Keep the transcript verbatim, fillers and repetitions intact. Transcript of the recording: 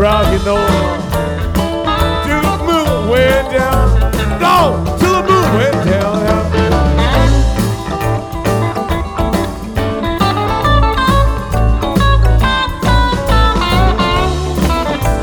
rock, you know, to the moon way down, down to the moon way down.